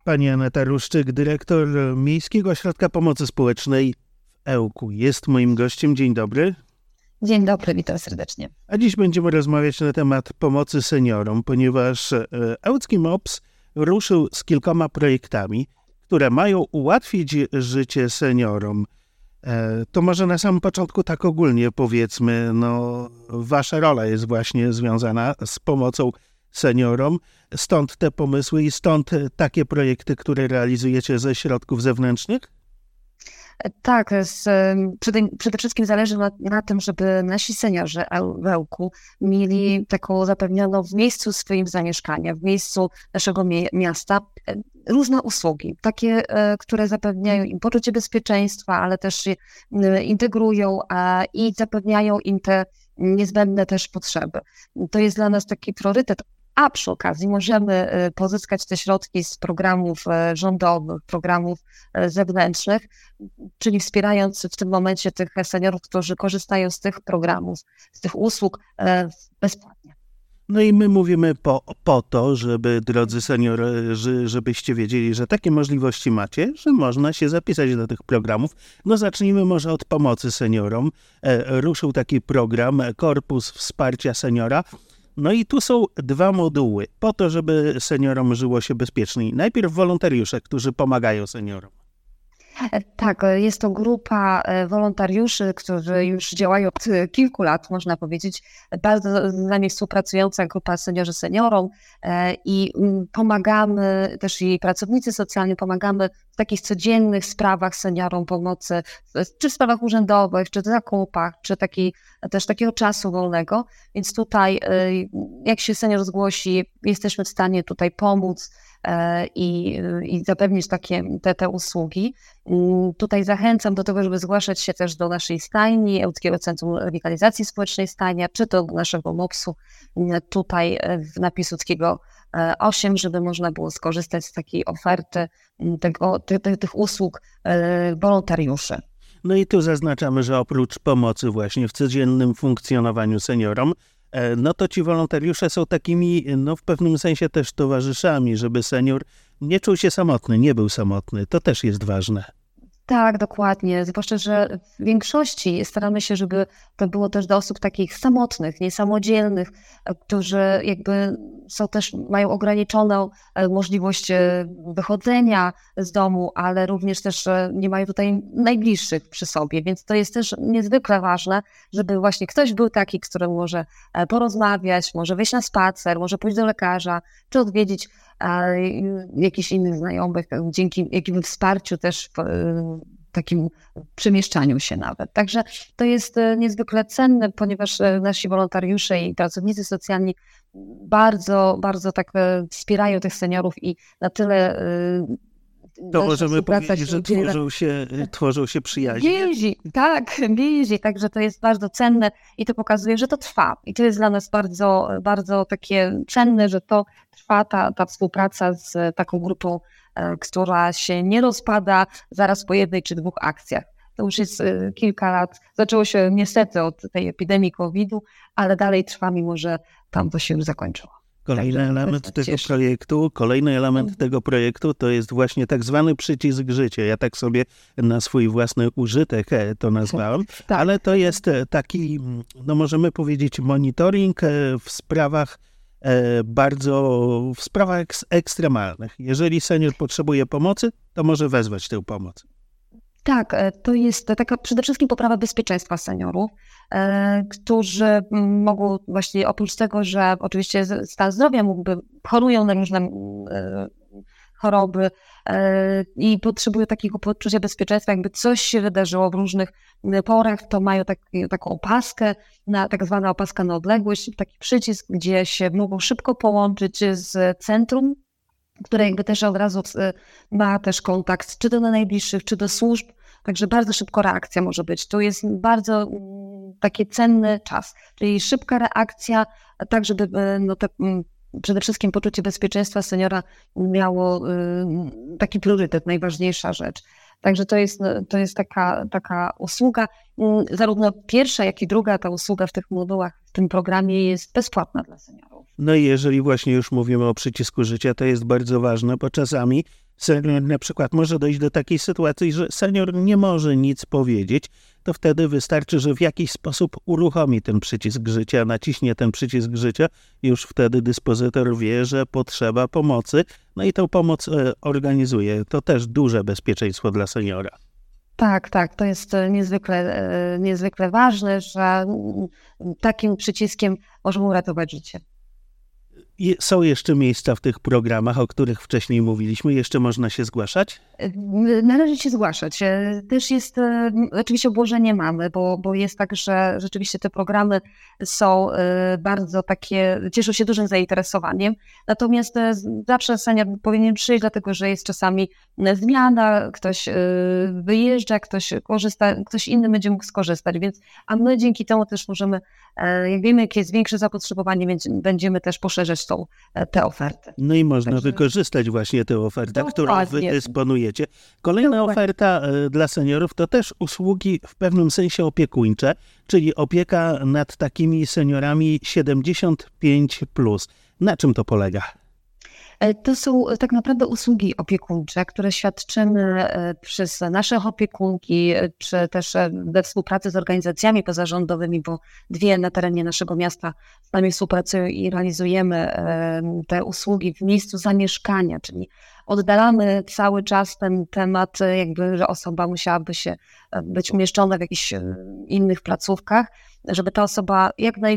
Pani Aneta Ruszczyk, dyrektor Miejskiego Ośrodka Pomocy Społecznej w Ełku, jest moim gościem. Dzień dobry. Dzień dobry, witam serdecznie. A dziś będziemy rozmawiać na temat pomocy seniorom, ponieważ Ełcki MOPS ruszył z kilkoma projektami, które mają ułatwić życie seniorom. To może na samym początku tak ogólnie powiedzmy, wasza rola jest właśnie związana z pomocą seniorom, stąd te pomysły i stąd takie projekty, które realizujecie ze środków zewnętrznych? Tak, przede wszystkim zależy na tym, żeby nasi seniorzy w Ełku mieli taką zapewnioną w miejscu swoim zamieszkania, w miejscu naszego miasta różne usługi, takie, które zapewniają im poczucie bezpieczeństwa, ale też je integrują i zapewniają im te niezbędne też potrzeby. To jest dla nas taki priorytet. A przy okazji możemy pozyskać te środki z programów rządowych, programów zewnętrznych, czyli wspierając w tym momencie tych seniorów, którzy korzystają z tych programów, z tych usług bezpłatnie. No i my mówimy po to, żeby, drodzy seniorzy, żebyście wiedzieli, że takie możliwości macie, że można się zapisać do tych programów. Zacznijmy może od pomocy seniorom. Ruszył taki program Korpus Wsparcia Seniora. I tu są dwa moduły, po to, żeby seniorom żyło się bezpieczniej. Najpierw wolontariusze, którzy pomagają seniorom. Tak, jest to grupa wolontariuszy, którzy już działają od kilku lat, można powiedzieć. Bardzo z nami współpracująca grupa Seniorzy Seniorom i pomagamy, też i pracownicy socjalni, pomagamy w takich codziennych sprawach seniorom pomocy, czy w sprawach urzędowych, czy w zakupach, czy też takiego czasu wolnego. Więc tutaj, jak się senior zgłosi, jesteśmy w stanie tutaj pomóc i zapewnić te usługi. Tutaj zachęcam do tego, żeby zgłaszać się też do naszej stajni, Ełckiego Centrum Rewitalizacji Społecznej Stajnia, czy do naszego MOPS-u tutaj na Piłsudskiego 8, żeby można było skorzystać z takiej oferty tych usług wolontariuszy. I tu zaznaczamy, że oprócz pomocy właśnie w codziennym funkcjonowaniu seniorom, to ci wolontariusze są takimi, w pewnym sensie też towarzyszami, żeby senior nie czuł się samotny, nie był samotny. To też jest ważne. Tak, dokładnie. Zwłaszcza, że w większości staramy się, żeby to było też do osób takich samotnych, niesamodzielnych, którzy mają ograniczoną możliwość wychodzenia z domu, ale również też nie mają tutaj najbliższych przy sobie, więc to jest też niezwykle ważne, żeby właśnie ktoś był taki, z którym może porozmawiać, może wyjść na spacer, może pójść do lekarza, czy odwiedzić jakichś innych znajomych, dzięki jakiemu wsparciu też w takim przemieszczaniu się nawet. Także to jest niezwykle cenne, ponieważ nasi wolontariusze i pracownicy socjalni bardzo, bardzo tak wspierają tych seniorów i na tyle to możemy powiedzieć, że tworzą się przyjaźnie. Więzi. Także to jest bardzo cenne i to pokazuje, że to trwa. I to jest dla nas bardzo, bardzo takie cenne, że to trwa ta współpraca z taką grupą, która się nie rozpada zaraz po jednej czy dwóch akcjach. To już jest kilka lat. Zaczęło się niestety od tej epidemii COVID-u, ale dalej trwa, mimo że tam to się już zakończyło. Kolejny element tego projektu to jest właśnie tak zwany przycisk życia. Ja tak sobie na swój własny użytek to nazwałem, tak. Ale to jest taki, możemy powiedzieć, monitoring w sprawach w sprawach ekstremalnych. Jeżeli senior potrzebuje pomocy, to może wezwać tę pomoc. Tak, to jest taka przede wszystkim poprawa bezpieczeństwa seniorów, którzy mogą właśnie oprócz tego, że oczywiście stan zdrowia chorują na różne choroby i potrzebują takiego poczucia bezpieczeństwa, jakby coś się wydarzyło w różnych porach, to mają taką opaskę, tak zwana opaska na odległość, taki przycisk, gdzie się mogą szybko połączyć z centrum, które jakby też od razu ma też kontakt czy do najbliższych, czy do służb, także bardzo szybko reakcja może być. To jest bardzo taki cenny czas, czyli szybka reakcja, tak żeby przede wszystkim poczucie bezpieczeństwa seniora miało taki priorytet, najważniejsza rzecz. Także to jest taka usługa, zarówno pierwsza, jak i druga ta usługa w tych modułach w tym programie jest bezpłatna dla seniorów. No i jeżeli właśnie już mówimy o przycisku życia, to jest bardzo ważne, bo czasami senior na przykład może dojść do takiej sytuacji, że senior nie może nic powiedzieć, to wtedy wystarczy, że w jakiś sposób uruchomi ten przycisk życia, naciśnie ten przycisk życia, już wtedy dyspozytor wie, że potrzeba pomocy, no i tę pomoc organizuje. To też duże bezpieczeństwo dla seniora. Tak, to jest niezwykle ważne, że takim przyciskiem możemy uratować życie. I są jeszcze miejsca w tych programach, o których wcześniej mówiliśmy, jeszcze można się zgłaszać? Należy się zgłaszać. Też jest, oczywiście obłożenie mamy, bo jest tak, że rzeczywiście te programy są bardzo takie, cieszą się dużym zainteresowaniem, natomiast zawsze senior powinien przyjść, dlatego że jest czasami zmiana, ktoś wyjeżdża, ktoś korzysta, ktoś inny będzie mógł skorzystać, a my dzięki temu też możemy, jak wiemy, jakie jest większe zapotrzebowanie, więc będziemy też poszerzać te oferty. No i można wykorzystać właśnie tę ofertę, którą wy dysponujecie. Kolejna oferta dla seniorów to też usługi w pewnym sensie opiekuńcze, czyli opieka nad takimi seniorami 75+. Na czym to polega? To są tak naprawdę usługi opiekuńcze, które świadczymy przez naszych opiekunki, czy też we współpracy z organizacjami pozarządowymi, bo 2 na terenie naszego miasta z nami współpracują i realizujemy te usługi w miejscu zamieszkania, czyli oddalamy cały czas ten temat, jakby, że osoba musiałaby być umieszczona w jakichś innych placówkach, żeby ta osoba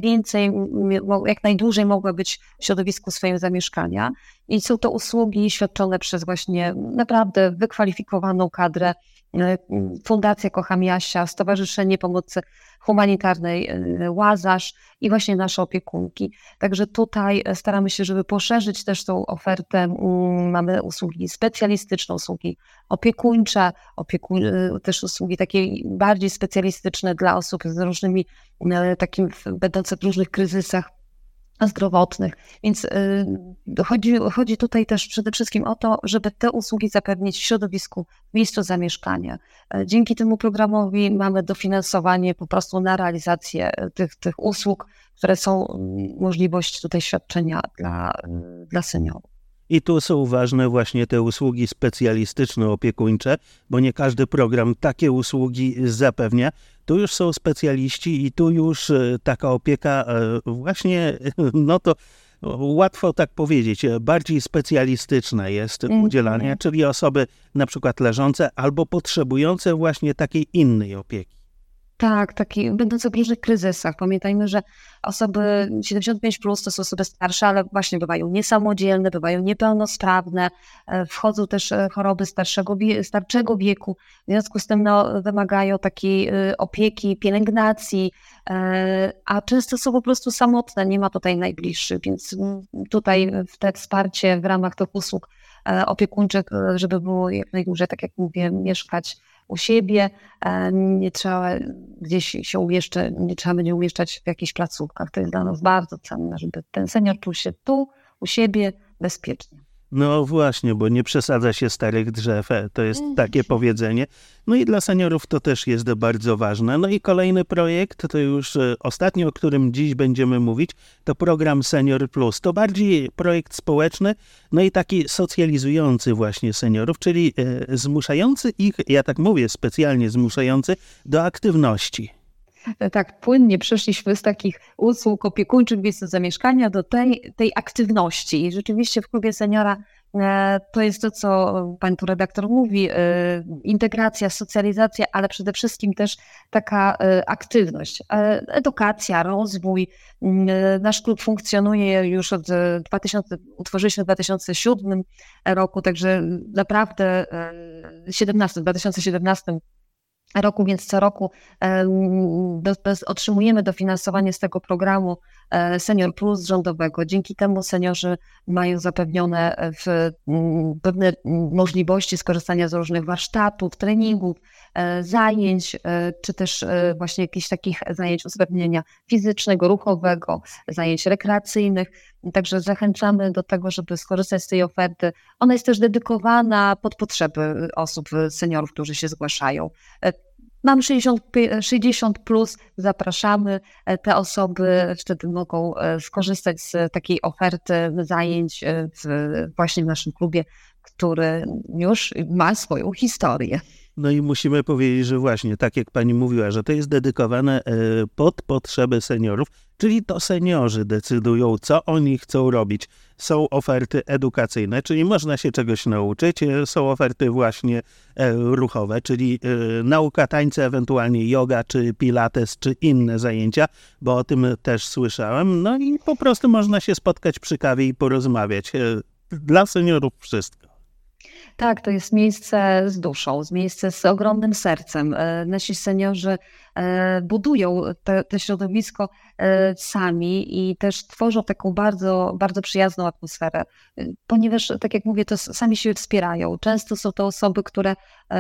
jak najdłużej mogła być w środowisku swojego zamieszkania. I są to usługi świadczone przez właśnie naprawdę wykwalifikowaną kadrę. Fundacja Kocham Jasia, Stowarzyszenie Pomocy Humanitarnej Łazarz i właśnie nasze opiekunki. Także tutaj staramy się, żeby poszerzyć też tą ofertę. Mamy usługi specjalistyczne, usługi opiekuńcze, też usługi takie bardziej specjalistyczne dla osób z różnymi, będących w różnych kryzysach zdrowotnych. Więc chodzi tutaj też przede wszystkim o to, żeby te usługi zapewnić w środowisku, w miejscu zamieszkania. Dzięki temu programowi mamy dofinansowanie po prostu na realizację tych usług, które są możliwość tutaj świadczenia dla seniorów. I tu są ważne właśnie te usługi specjalistyczne, opiekuńcze, bo nie każdy program takie usługi zapewnia. Tu już są specjaliści i tu już taka opieka właśnie, no to łatwo tak powiedzieć, bardziej specjalistyczna jest udzielania, czyli osoby na przykład leżące albo potrzebujące właśnie takiej innej opieki. Tak, będące w różnych kryzysach. Pamiętajmy, że osoby 75+ to są osoby starsze, ale właśnie bywają niesamodzielne, bywają niepełnosprawne, wchodzą też choroby starszego wieku, w związku z tym wymagają takiej opieki, pielęgnacji, a często są po prostu samotne, nie ma tutaj najbliższych, więc tutaj te wsparcie w ramach tych usług opiekuńczych, żeby było jak najdłużej, tak jak mówię, mieszkać u siebie, nie trzeba gdzieś się nie trzeba będzie umieszczać w jakichś placówkach. To jest dla nas bardzo cenne, żeby ten senior czuł się tu, u siebie, bezpiecznie. No właśnie, bo nie przesadza się starych drzew, to jest takie powiedzenie. No i dla seniorów to też jest bardzo ważne. No i kolejny projekt, to już ostatni, o którym dziś będziemy mówić, to program Senior Plus. To bardziej projekt społeczny, no i taki socjalizujący właśnie seniorów, czyli zmuszający ich, ja tak mówię specjalnie zmuszający, do aktywności. Tak, płynnie przeszliśmy z takich usług opiekuńczych w miejscu zamieszkania do tej aktywności. I rzeczywiście w klubie seniora to jest to, co pan tu redaktor mówi, integracja, socjalizacja, ale przede wszystkim też taka aktywność, edukacja, rozwój. Nasz klub funkcjonuje już utworzyliśmy w 2007 roku, także naprawdę 2017 roku, więc co roku otrzymujemy dofinansowanie z tego programu Senior Plus rządowego. Dzięki temu seniorzy mają zapewnione pewne możliwości skorzystania z różnych warsztatów, treningów, zajęć, czy też właśnie jakichś takich zajęć usprawnienia fizycznego, ruchowego, zajęć rekreacyjnych. Także zachęcamy do tego, żeby skorzystać z tej oferty. Ona jest też dedykowana pod potrzeby osób, seniorów, którzy się zgłaszają. mam 60 plus, zapraszamy. Te osoby wtedy mogą skorzystać z takiej oferty zajęć właśnie w naszym klubie, który już ma swoją historię. No i musimy powiedzieć, że właśnie, tak jak pani mówiła, że to jest dedykowane pod potrzeby seniorów, czyli to seniorzy decydują, co oni chcą robić. Są oferty edukacyjne, czyli można się czegoś nauczyć, są oferty właśnie ruchowe, czyli nauka tańca, ewentualnie yoga, czy pilates, czy inne zajęcia, bo o tym też słyszałem. No i po prostu można się spotkać przy kawie i porozmawiać. Dla seniorów wszystko. Tak, to jest miejsce z duszą, miejsce z ogromnym sercem. Nasi seniorzy budują to środowisko sami i też tworzą taką bardzo, bardzo przyjazną atmosferę, ponieważ, tak jak mówię, to sami się wspierają. Często są to osoby, które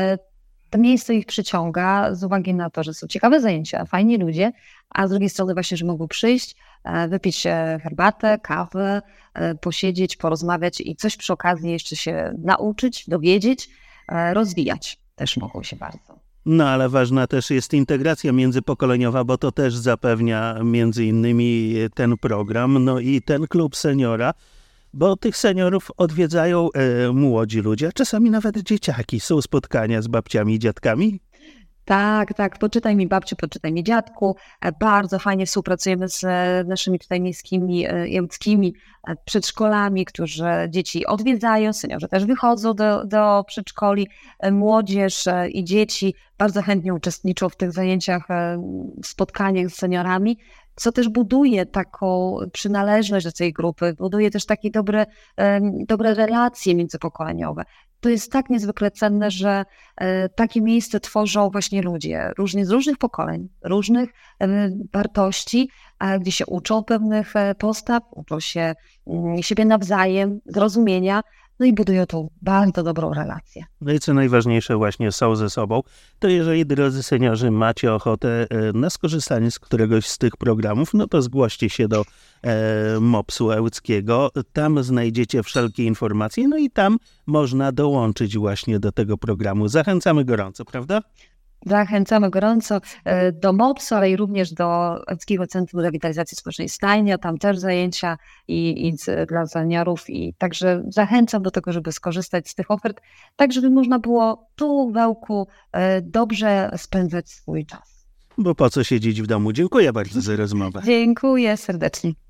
to miejsce ich przyciąga z uwagi na to, że są ciekawe zajęcia, fajni ludzie, a z drugiej strony właśnie, że mogą przyjść, wypić herbatę, kawę, posiedzieć, porozmawiać i coś przy okazji jeszcze się nauczyć, dowiedzieć, rozwijać też mogą się bardzo. No ale ważna też jest integracja międzypokoleniowa, bo to też zapewnia między innymi ten program, no i ten klub seniora, bo tych seniorów odwiedzają młodzi ludzie, a czasami nawet dzieciaki. Są spotkania z babciami i dziadkami. Tak, poczytaj mi babciu, poczytaj mi dziadku. Bardzo fajnie współpracujemy z naszymi tutaj miejskimi, ełckimi przedszkolami, którzy dzieci odwiedzają, seniorzy też wychodzą do przedszkoli, młodzież i dzieci bardzo chętnie uczestniczą w tych zajęciach, spotkaniach z seniorami, co też buduje taką przynależność do tej grupy, buduje też takie dobre relacje międzypokoleniowe. To jest tak niezwykle cenne, że takie miejsce tworzą właśnie ludzie z różnych pokoleń, różnych wartości, gdzie się uczą pewnych postaw, uczą się siebie nawzajem, zrozumienia, no i budują tą bardzo dobrą relację. No i co najważniejsze, właśnie są ze sobą. To jeżeli, drodzy seniorzy, macie ochotę na skorzystanie z któregoś z tych programów, no to zgłoście się do MOPS-u Ełckiego. Tam znajdziecie wszelkie informacje, no i tam można dołączyć właśnie do tego programu. Zachęcamy gorąco, prawda? Zachęcamy gorąco do MOPS-u, ale i również do Ełckiego Centrum Rewitalizacji Społecznej Stajnia. Tam też zajęcia i dla seniorów. I także zachęcam do tego, żeby skorzystać z tych ofert, tak żeby można było tu w Ełku dobrze spędzać swój czas. Bo po co siedzieć w domu? Dziękuję bardzo za rozmowę. Dziękuję serdecznie.